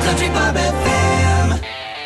Country Bob FM.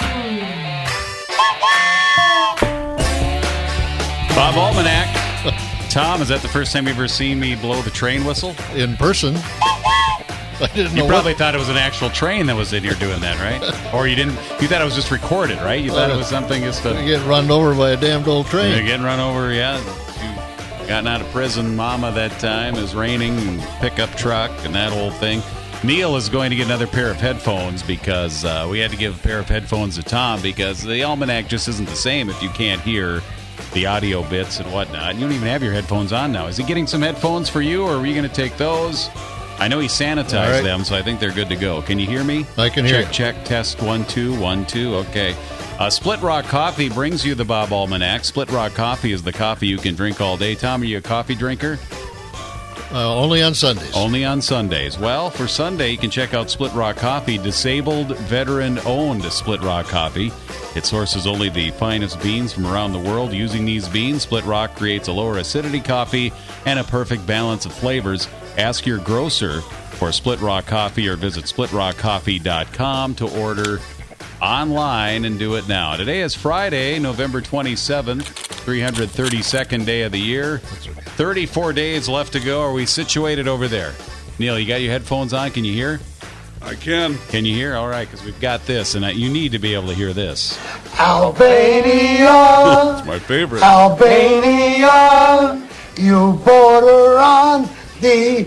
Bob Almanac. Tom, is that the first time you've ever seen me blow the train whistle? In person. I didn't know. You probably thought it was an actual train that was in here doing that, right? Or you didn't? You thought it was just recorded, right? You thought it was something just to get run over by a damned old train. You're getting run over, yeah. You gotten out of prison, Mama, that time. It was raining, and pickup truck, and that whole thing. Neil is going to get another pair of headphones because we had to give a pair of headphones to Tom because the Almanac just isn't the same if you can't hear the audio bits and whatnot. You don't even have your headphones on now. Is he getting some headphones for you, or are we going to take those? I know he sanitized them, so I think they're good to go. Can you hear me? I can hear you. Check, test, 1, 2, 1, 2. Okay. Split Rock Coffee brings you the Bob Almanac. Split Rock Coffee is the coffee you can drink all day. Tom, are you a coffee drinker? Only on Sundays. Only on Sundays. Well, for Sunday, you can check out Split Rock Coffee, disabled, veteran-owned Split Rock Coffee. It sources only the finest beans from around the world. Using these beans, Split Rock creates a lower acidity coffee and a perfect balance of flavors. Ask your grocer for Split Rock Coffee or visit splitrockcoffee.com to order online and do it now. Today is Friday, November 27th, 332nd day of the year. 34 days left to go. Are we situated over there? Neil, you got your headphones on? Can you hear? I can. Can you hear? All right, because we've got this, and you need to be able to hear this. Albania. It's my favorite. Albania, you border on the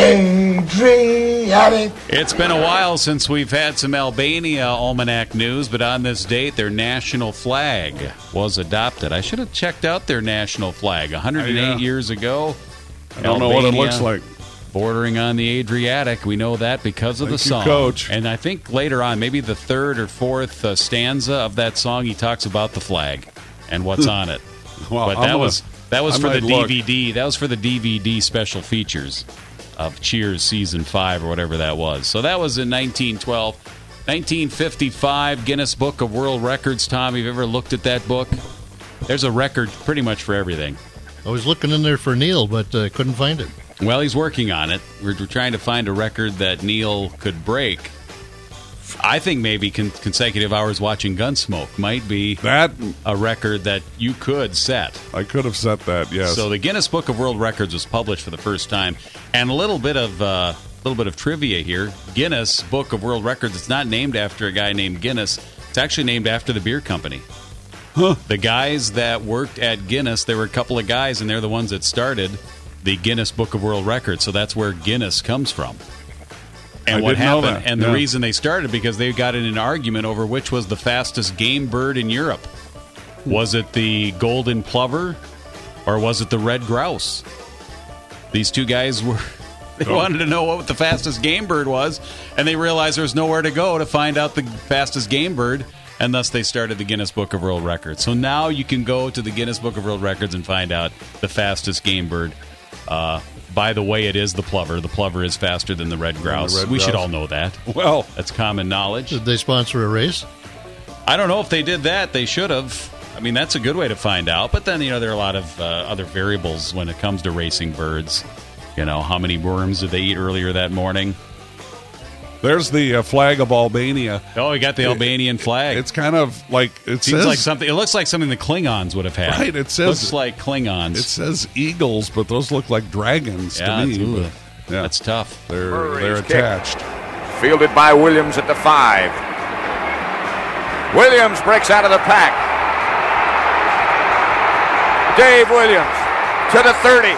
Adriatic. It's been a while since we've had some Albania Almanac news, but on this date, their national flag was adopted. I should have checked out their national flag 108 years ago. I don't know what it looks like. Bordering on the Adriatic. We know that because of the song. Coach. And I think later on, maybe the third or fourth stanza of that song, he talks about the flag and what's on it. Well, but that was for the look. DVD. That was for the DVD special features of Cheers Season 5 or whatever that was. So that was in 1912. 1955, Guinness Book of World Records. Tom, you've ever looked at that book? There's a record pretty much for everything. I was looking in there for Neil, but couldn't find it. Well, he's working on it. We're trying to find a record that Neil could break. I think maybe consecutive hours watching Gunsmoke might be that a record that you could set. I could have set that, yes. So the Guinness Book of World Records was published for the first time, and a little bit of trivia here. Guinness Book of World Records. It's not named after a guy named Guinness. It's actually named after the beer company. Huh. The guys that worked at Guinness, there were a couple of guys, and they're the ones that started the Guinness Book of World Records. So that's where Guinness comes from. And what happened, and the reason they started, because they got in an argument over which was the fastest game bird in Europe. Was it the golden plover, or was it the red grouse? These two guys wanted to know what the fastest game bird was, and they realized there was nowhere to go to find out the fastest game bird, and thus they started the Guinness Book of World Records. So now you can go to the Guinness Book of World Records and find out the fastest game bird. By the way, it is the plover. The plover is faster than the red grouse. We should all know that. Well, that's common knowledge. Did they sponsor a race? I don't know if they did that. They should have. I mean, that's a good way to find out. But then, there are a lot of other variables when it comes to racing birds. How many worms did they eat earlier that morning? There's the flag of Albania. Oh, we got the Albanian flag. It's kind of like It looks like something the Klingons would have had. Right, it says... Looks like Klingons. It says eagles, but those look like dragons to me. That's tough. They're attached. Fielded by Williams at the 5. Williams breaks out of the pack. Dave Williams to the 30.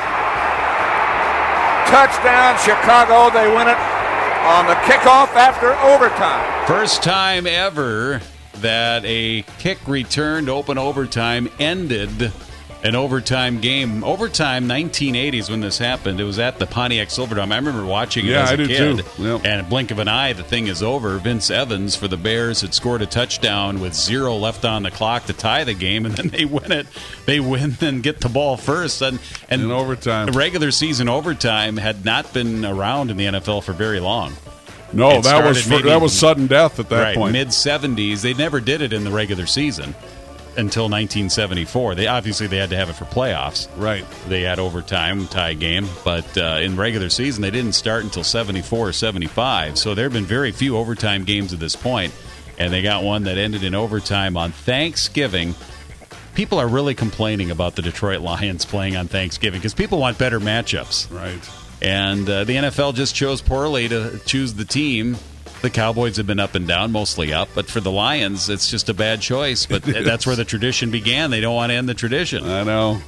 Touchdown, Chicago. They win it on the kickoff after overtime. First time ever that a kick return to open overtime ended an overtime game. Overtime, 1980s when this happened. It was at the Pontiac Silverdome. I remember watching it as a kid. Yep. And a blink of an eye, the thing is over. Vince Evans for the Bears had scored a touchdown with 0 left on the clock to tie the game, and then they win it. They win and get the ball first. And in overtime. Regular season overtime had not been around in the NFL for very long. No, that was sudden death at that point. Mid-70s. They never did it in the regular season. until 1974. They had to have it for playoffs. Right. They had overtime, tie game, but in regular season they didn't start until 74 or 75. So there have been very few overtime games at this point, and they got one that ended in overtime on Thanksgiving. People are really complaining about the Detroit Lions playing on Thanksgiving because people want better matchups. Right. And the NFL just chose poorly to choose the team. The Cowboys have been up and down, mostly up. But for the Lions, it's just a bad choice. But that's where the tradition began. They don't want to end the tradition. I know.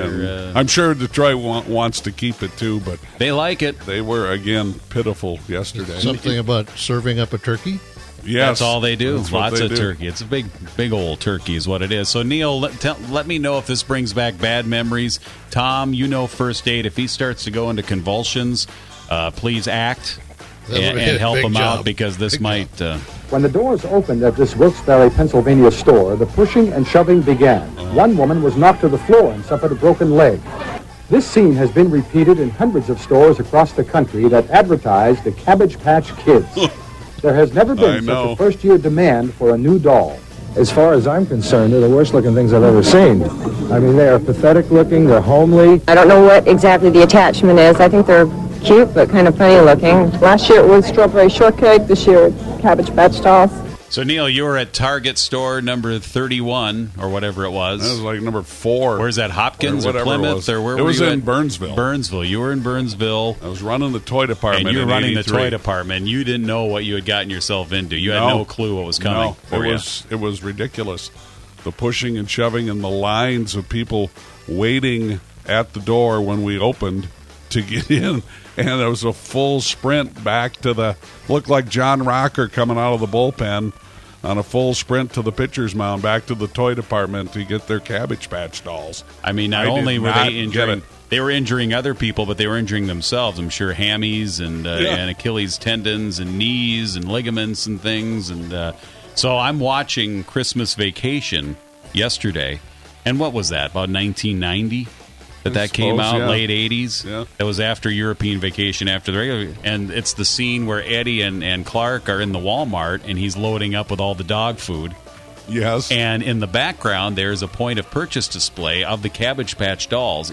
I'm sure Detroit wants to keep it, too. But they like it. They were, again, pitiful yesterday. Something about serving up a turkey? That's Yes. all they do. Lots of do. turkey. It's a big old turkey is what it is. So, Neil, let me know if this brings back bad memories. Tom, you know first aid. If he starts to go into convulsions, please act and help him out because this might... When the doors opened at this Wilkes-Barre, Pennsylvania store, the pushing and shoving began. One woman was knocked to the floor and suffered a broken leg. This scene has been repeated in hundreds of stores across the country that advertise the Cabbage Patch Kids. There has never been such a first-year demand for a new doll. As far as I'm concerned, they're the worst-looking things I've ever seen. I mean, they are pathetic-looking, they're homely. I don't know what exactly the attachment is. I think they're cute, but kind of funny-looking. Last year it was Strawberry Shortcake. This year it's Cabbage Patch Dolls. So, Neil, you were at Target store number 31, or whatever it was. That was like number 4. Where's that, Hopkins or Plymouth? Or where it was were you in at? Burnsville. Burnsville. You were in Burnsville. I was running the toy department. And you were running 83. the toy department. You didn't know what you had gotten yourself into. You had no clue what was coming. It was ridiculous. The pushing and shoving and the lines of people waiting at the door when we opened to get in. And there was a full sprint back to looked like John Rocker coming out of the bullpen on a full sprint to the pitcher's mound back to the toy department to get their Cabbage Patch dolls. I mean, not only were they injuring, they were injuring other people, but they were injuring themselves. I'm sure hammies and Achilles tendons and knees and ligaments and things. And so I'm watching Christmas Vacation yesterday. And what was that, about 1990? That came out, late 80s. Yeah. That was after European Vacation, after the regular. And it's the scene where Eddie and Clark are in the Walmart, and he's loading up with all the dog food. Yes. And in the background, there's a point of purchase display of the Cabbage Patch dolls.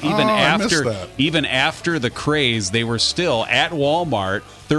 Even after the craze, they were still at Walmart,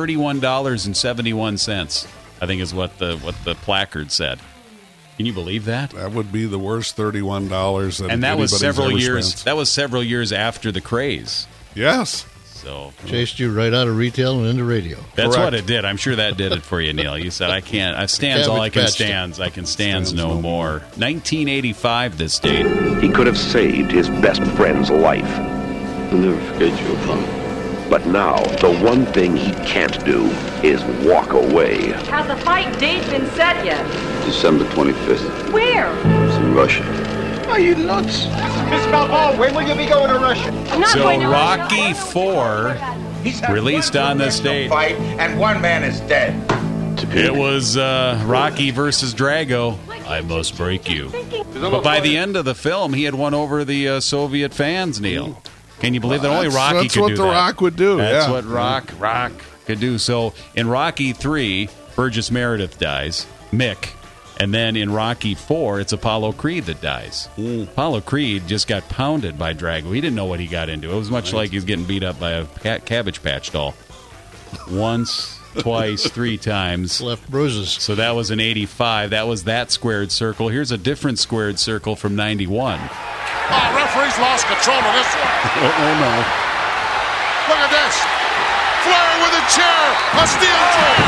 $31.71. I think is what the placard said. Can you believe that? That would be the worst $31 that and that was several years. Spent. That was several years after the craze. Yes. So chased you right out of retail and into radio. That's what it did. I'm sure that did it for you, Neil. You said I can't. I stands all I can stands. I can stands no more. 1985. This date. He could have saved his best friend's life. I'll never forget you, Apollo. But now, the one thing he can't do is walk away. Has the fight date been set yet? December 25th. Where? It's in Russia. Are you nuts? Miss Balboa, when will you be going to Russia? I'm not going to Rocky IV released on this date. Fight, and one man is dead. It was Rocky versus Drago. I must break you. But by the end of the film, he had won over the Soviet fans, Neil. Can you believe that only Rocky could do that? That's what The Rock would do. That's what Rock could do. So in Rocky III, Burgess Meredith dies, Mick. And then in Rocky IV, it's Apollo Creed that dies. Apollo Creed just got pounded by Drago. He didn't know what he got into. It was much like he's getting beat up by a Cabbage Patch doll. Once, twice, 3 times. Left bruises. So that was in 85. That was that squared circle. Here's a different squared circle from 91. Referee's lost control of this one. Oh, no. Look at this. Flair with a chair. A steel chair.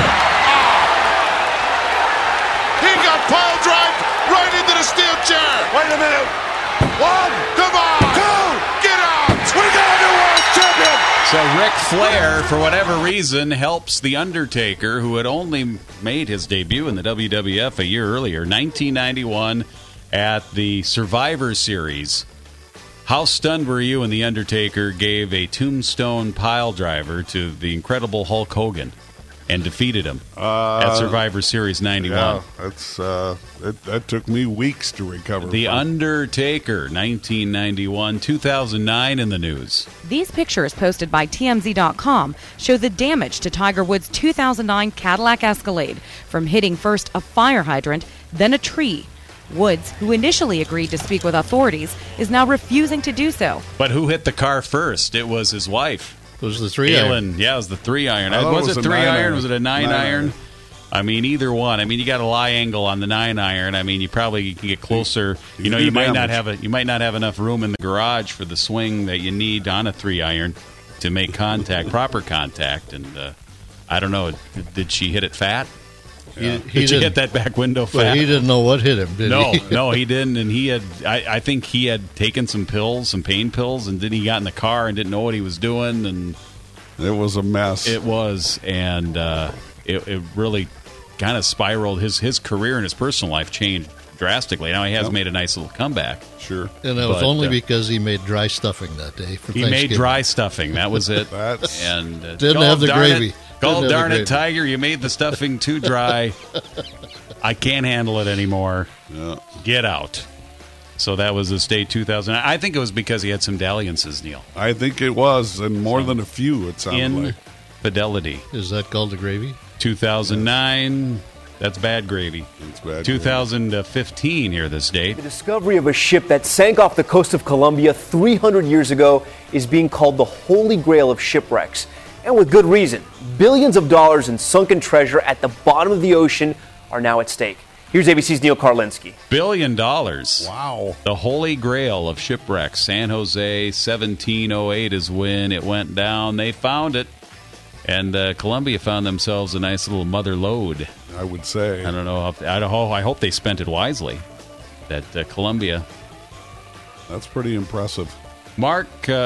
He got pile drived right into the steel chair. Wait a minute. 1, come on. 2, get out. We got a new world champion. So Ric Flair, for whatever reason, helps The Undertaker, who had only made his debut in the WWF a year earlier, 1991, at the Survivor Series. How stunned were you when The Undertaker gave a tombstone pile driver to the incredible Hulk Hogan and defeated him at Survivor Series 91? Yeah, that took me weeks to recover. The Undertaker, 1991, 2009 in the news. These pictures posted by TMZ.com show the damage to Tiger Woods' 2009 Cadillac Escalade from hitting first a fire hydrant, then a tree. Woods, who initially agreed to speak with authorities, is now refusing to do so. But who hit the car first? It was his wife. It was the 3-iron. Yeah, it was the 3-iron. Was it 3-iron? Was it a 9-iron? I mean, either one. I mean, you got a lie angle on the 9-iron. I mean, you probably can get closer. You might not have enough room in the garage for the swing that you need on a 3-iron to make contact, proper contact. And I don't know. Did she hit it fat? He did she hit that back window fat? But he didn't know what hit him, did he? No, he didn't. And he had, I think he had taken some pills, some pain pills, and then he got in the car and didn't know what he was doing. And it was a mess. It was, and it really kind of spiraled. His career and his personal life changed drastically. Now he has made a nice little comeback. Sure. And that was only because he made dry stuffing that day for Thanksgiving. He made dry stuffing. That was it. And didn't have the gravy. God darn it, Tiger, you made the stuffing too dry. I can't handle it anymore. Yeah. Get out. So that was the state 2000. I think it was because he had some dalliances, Neil. I think it was, and more than a few, it sounded like. Infidelity. Is that called the gravy? 2009, that's bad gravy. It's bad 2015 here this date. The discovery of a ship that sank off the coast of Colombia 300 years ago is being called the Holy Grail of shipwrecks. And with good reason. Billions of dollars in sunken treasure at the bottom of the ocean are now at stake. Here's ABC's Neil Karlinski. $1 billion. Wow. The Holy Grail of shipwrecks. San Jose, 1708 is when it went down. They found it. And Columbia found themselves a nice little mother lode. I would say. I don't know. I hope they spent it wisely. That Columbia. That's pretty impressive. Mark,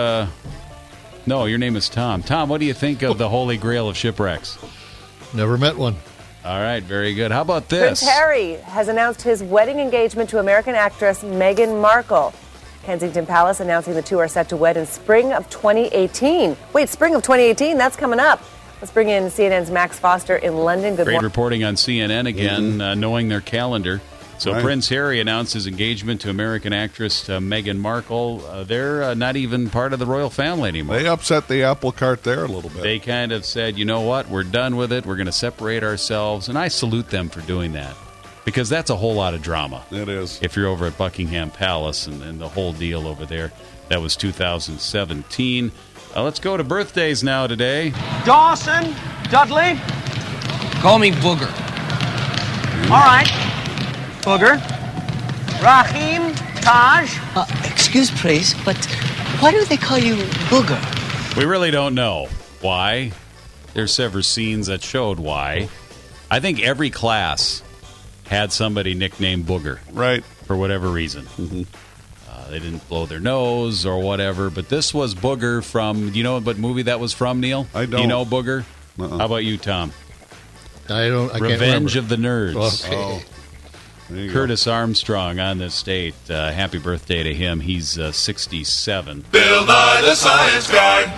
no, your name is Tom. Tom, what do you think of the Holy Grail of shipwrecks? Never met one. All right, very good. How about this? Prince Harry has announced his wedding engagement to American actress Meghan Markle. Kensington Palace announcing the two are set to wed in spring of 2018. Wait, spring of 2018? That's coming up. Let's bring in CNN's Max Foster in London. Good morning. Great reporting on CNN again, knowing their calendar. So Right. Prince Harry announced his engagement to American actress Meghan Markle. They're not even part of the royal family anymore. They upset the apple cart there a little bit. They kind of said, you know what, we're done with it. We're going to separate ourselves. And I salute them for doing that because that's a whole lot of drama. It is. If you're over at Buckingham Palace and the whole deal over there. That was 2017. Let's go to birthdays now today. Dawson, Dudley. Call me Booger. All right. Booger. Raheem, Taj. Excuse, please, but why do they call you Booger? We really don't know why. There's several scenes that showed why. I think every class had somebody nicknamed Booger. Right. For whatever reason. Mm-hmm. They didn't blow their nose or whatever, but this was Booger from, do you know what movie that was from, Neil? I don't. Do you know Booger? Uh-uh. How about you, Tom? I can't Revenge remember. of the Nerds. Okay. Curtis Armstrong on this date. Happy birthday to him. He's 67. Bill Nye the Science Guy.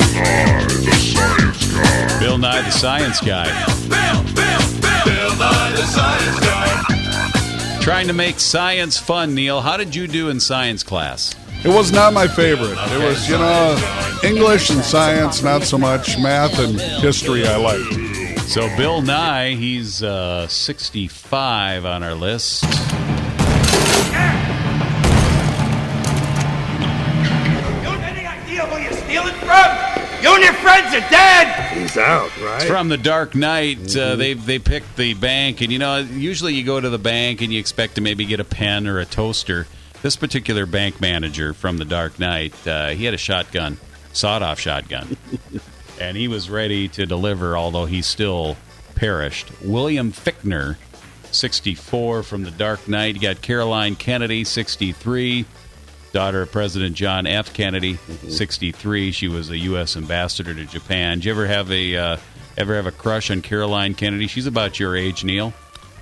Bill Nye the Science Guy. Bill Nye the Science Guy. Trying to make science fun, Neil. How did you do in science class? It was not my favorite. It was, English and science, not so much. Math and history I liked. So Bill Nye, he's 65 on our list. You have any idea who you're stealing from? You and your friends are dead! He's out, right? It's from The Dark Knight. They picked the bank, and usually you go to the bank and you expect to maybe get a pen or a toaster. This particular bank manager from The Dark Knight, he had a shotgun, sawed-off shotgun, and he was ready to deliver, although he still perished. William Fichtner, 64 from The Dark Knight. You got Caroline Kennedy, 63. Daughter of President John F. Kennedy, 63. She was a U.S. ambassador to Japan. Did you ever have a crush on Caroline Kennedy? She's about your age, Neil.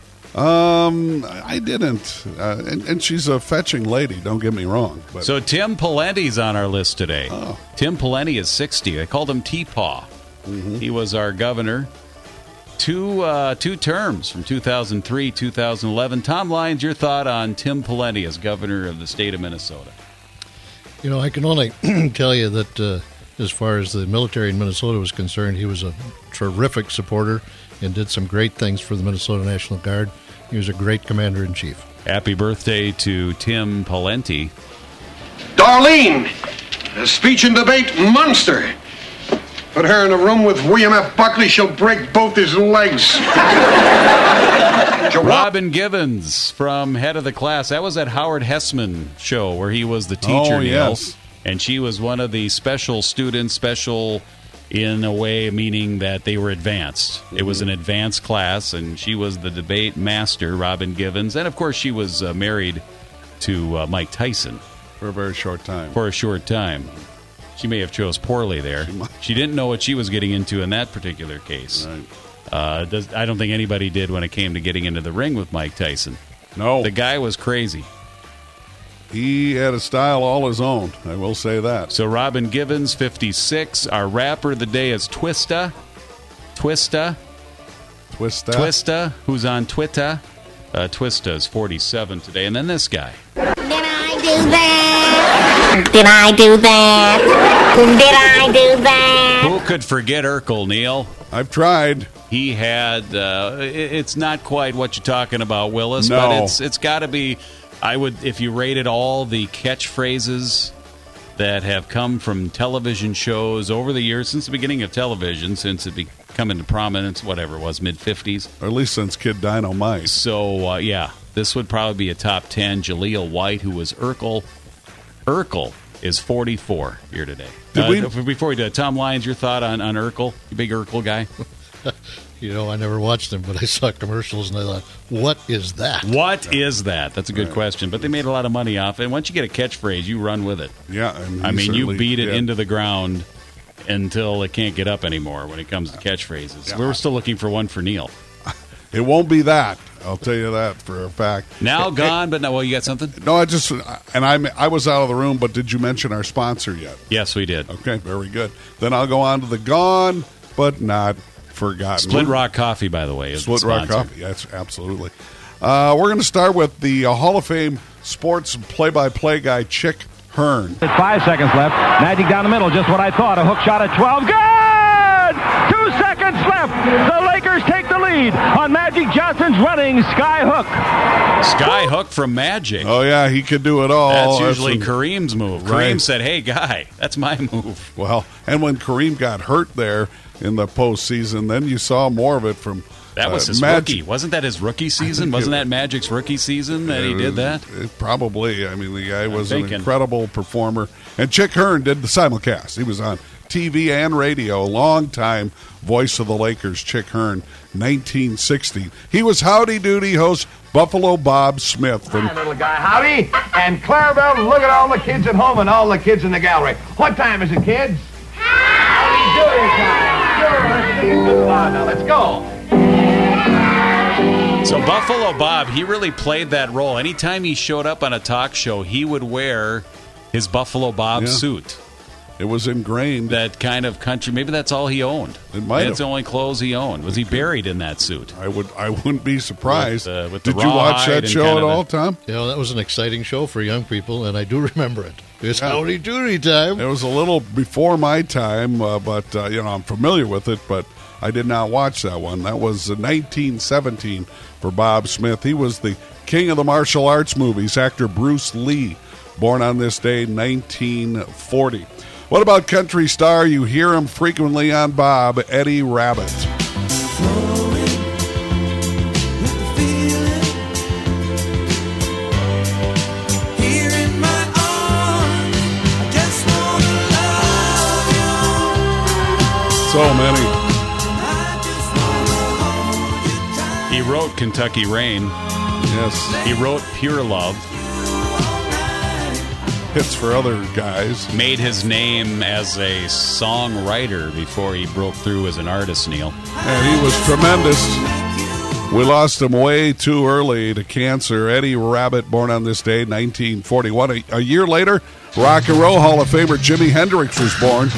I didn't. And she's a fetching lady, don't get me wrong. But. So Tim Pawlenty's on our list today. Oh. Tim Pawlenty is 60. I called him T-Paw. Mm-hmm. He was our governor. Two terms from 2003, 2011. Tom Lyons, your thought on Tim Pawlenty as governor of the state of Minnesota? I can only tell you that as far as the military in Minnesota was concerned, he was a terrific supporter and did some great things for the Minnesota National Guard. He was a great commander-in-chief. Happy birthday to Tim Pawlenty. Darlene, a speech and debate monster. Put her in a room with William F. Buckley, she'll break both his legs. Robin Givens from Head of the Class. That was that Howard Hessman show where he was the teacher, Oh, yes. and she was one of the special students, special in a way meaning that they were advanced. It was an advanced class, and she was the debate master, Robin Givens. And, of course, she was married to Mike Tyson. For a very short time. For a short time. She may have chose poorly there. She didn't know what she was getting into in that particular case. Right. I don't think anybody did when it came to getting into the ring with Mike Tyson. No. The guy was crazy. He had a style all his own, I will say that. So Robin Givens, 56. Our rapper of the day is Twista. Twista, who's on Twitter. Twista is 47 today. And then this guy. Did I do that? Did I do that? Did I do that? Who could forget Urkel, Neil? I've tried. He had, it's not quite what you're talking about, Willis, No. but it's got to be, I would, if you rated all the catchphrases that have come from television shows over the years, since the beginning of television, since it come into prominence, whatever it was, mid-50s. Or at least since Kid Dynamite. So, yeah, this would probably be a top 10. Jaleel White, who was Urkel. Urkel is 44 here today. Before we do it, Tom Lyons, your thought on Urkel? You big Urkel guy? You know, I never watched them, but I saw commercials and I thought, what is that? What is that? That's a good question. But they made a lot of money off it. And once you get a catchphrase, you run with it. Yeah. I mean, you beat it into the ground until it can't get up anymore when it comes to catchphrases. Yeah. We're still looking for one for Neil. It won't be that. I'll tell you that for a fact. Now gone, but no. Well, you got something? No, I was out of the room, but did you mention our sponsor yet? Yes, we did. Okay, very good. Then I'll go on to the gone, but not forgotten. Split Rock Coffee, by the way, is Split the Rock sponsor. Coffee, yes, absolutely. We're going to start with the Hall of Fame sports play-by-play guy, Chick Hearn. 5 seconds left. Magic down the middle, just what I thought. A hook shot at 12. Good! 2 seconds left. The Lakers take the lead on Magic Johnson's running sky hook. Sky hook from Magic. Oh, yeah, he could do it all. That's usually Kareem's move. Right. Kareem said, hey, guy, that's my move. Well, and when Kareem got hurt there in the postseason, then you saw more of it from That was his rookie. Wasn't that his rookie season? Wasn't that Magic's rookie season that he did that? Probably. I mean, the guy was an incredible performer. And Chick Hearn did the simulcast. He was on TV and radio, long-time voice of the Lakers, Chick Hearn, 1960. He was Howdy Doody host Buffalo Bob Smith. Hi, little guy. Howdy. And Clarabelle, look at all the kids at home and all the kids in the gallery. What time is it, kids? Howdy Doody time. Sure, let's sing good loud. Now, let's go. So Buffalo Bob, he really played that role. Anytime he showed up on a talk show, he would wear his Buffalo Bob suit. It was ingrained. That kind of country. Maybe that's all he owned. It might have. That's the only clothes he owned. Was he buried in that suit? I wouldn't be surprised. With the Did you watch that show at all, Tom? You know, that was an exciting show for young people, and I do remember it. It's Howdy Doody time. It was a little before my time, but I'm familiar with it, but I did not watch that one. That was 1917 for Bob Smith. He was the king of the martial arts movies, actor Bruce Lee, born on this day, 1940. What about country star? You hear him frequently on Bob, Eddie Rabbitt. So many. He wrote Kentucky Rain. Yes. He wrote Pure Love. Hits for other guys. Made his name as a songwriter before he broke through as an artist, Neil. And he was tremendous. We lost him way too early to cancer. Eddie Rabbitt, born on this day, 1941. A year later, Rock and Roll Hall of Famer Jimi Hendrix was born.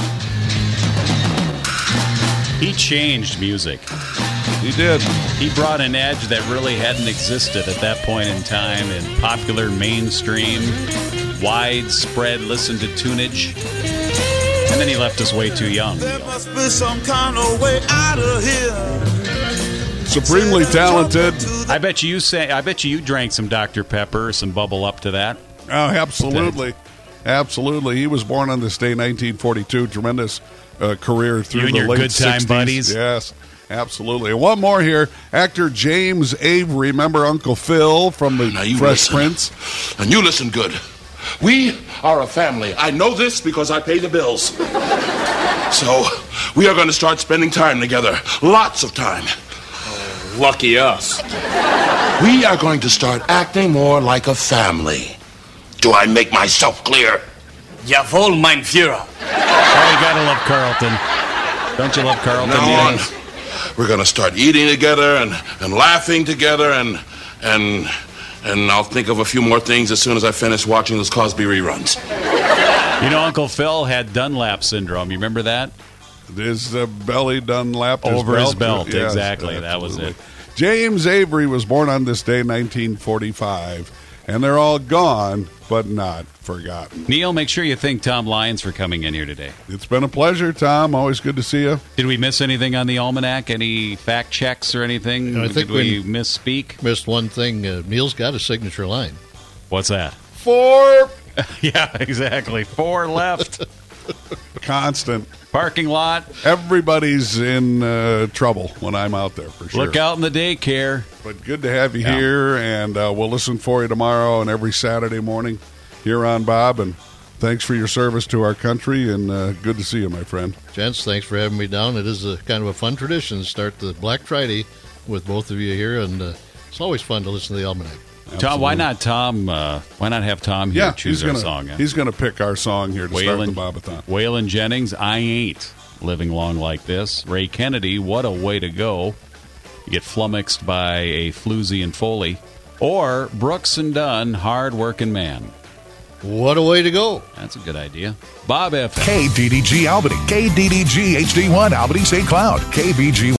He changed music. He did. He brought an edge that really hadn't existed at that point in time in popular mainstream, widespread listen to tunage. And then he left us way too young. There must be some kind of way out of here. Supremely talented. I bet you drank some Dr. Pepper, some Bubble Up to that. Oh, absolutely. Absolutely. He was born on this day, 1942. Tremendous career through and the your late good time 60s. buddies. Yes, absolutely. And one more here. Actor James Avery. Remember Uncle Phil from the Fresh Prince? And you listen good. We are a family. I know this because I pay the bills. So, we are going to start spending time together. Lots of time. Oh, lucky us. We are going to start acting more like a family. Do I make myself clear? Jawohl, mein Führer. Oh, you gotta love Carlton. Don't you love Carlton? Now on, we're going to start eating together and laughing together and I'll think of a few more things as soon as I finish watching those Cosby reruns. You know, Uncle Phil had Dunlap syndrome. You remember that? His belly Dunlap over his belt. Yes, exactly. absolutely. That was it. James Avery was born on this day, 1945, and they're all gone, but not forgotten. Neil, make sure you thank Tom Lyons for coming in here today. It's been a pleasure, Tom. Always good to see you. Did we miss anything on the almanac? Any fact checks or anything? I think Did we misspeak? Missed one thing. Neil's got a signature line. What's that? 4. Yeah, exactly. 4 left. Constant. Parking lot. Everybody's in trouble when I'm out there, for sure. Look out in the daycare. But good to have you here, and we'll listen for you tomorrow and every Saturday morning here on Bob. And thanks for your service to our country, and good to see you, my friend. Gents, thanks for having me down. It is a kind of a fun tradition to start the Black Friday with both of you here, and it's always fun to listen to the Almanac. Absolutely. Tom, why not have Tom here choose our song? Yeah? He's going to pick our song here to start the Bobathon. Waylon Jennings, I Ain't Living Long Like This. Ray Kennedy, What a Way to Go. You get flummoxed by a Floozy and Foley. Or Brooks and Dunn, Hard Working Man. What a way to go. That's a good idea. Bob FM. KDDG Albany, KDDG HD1 Albany St. Cloud, KBG